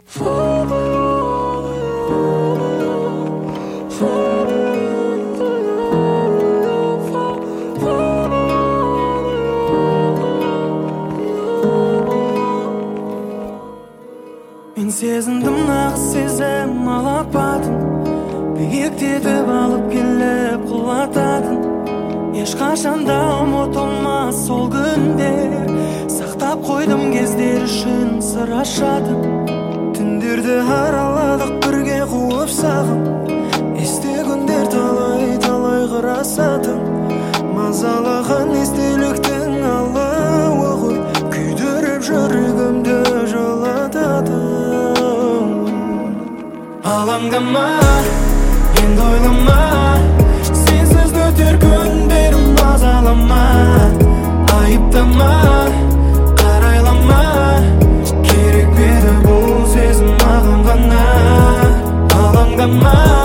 Мен сезіндім нағыз сезім алапатын, биіктетіп алып келіп құлататын. Ешқашанда ұмытылмас сол күндер, сақтап қойдым кездер үшін сыр ашатын. Түндерді араладық бірге қуып сағым, есте күндер талай қырасатын. Мазалаған естеліктің алауы ғой, күйдіріп жүрегімді жылататын. Алаңдама, енді ойлама, сенсіз өтер күндерім мазалама. Айыптама, қарайлама, керек беді бұл сезім маған ғана. Алаңдама.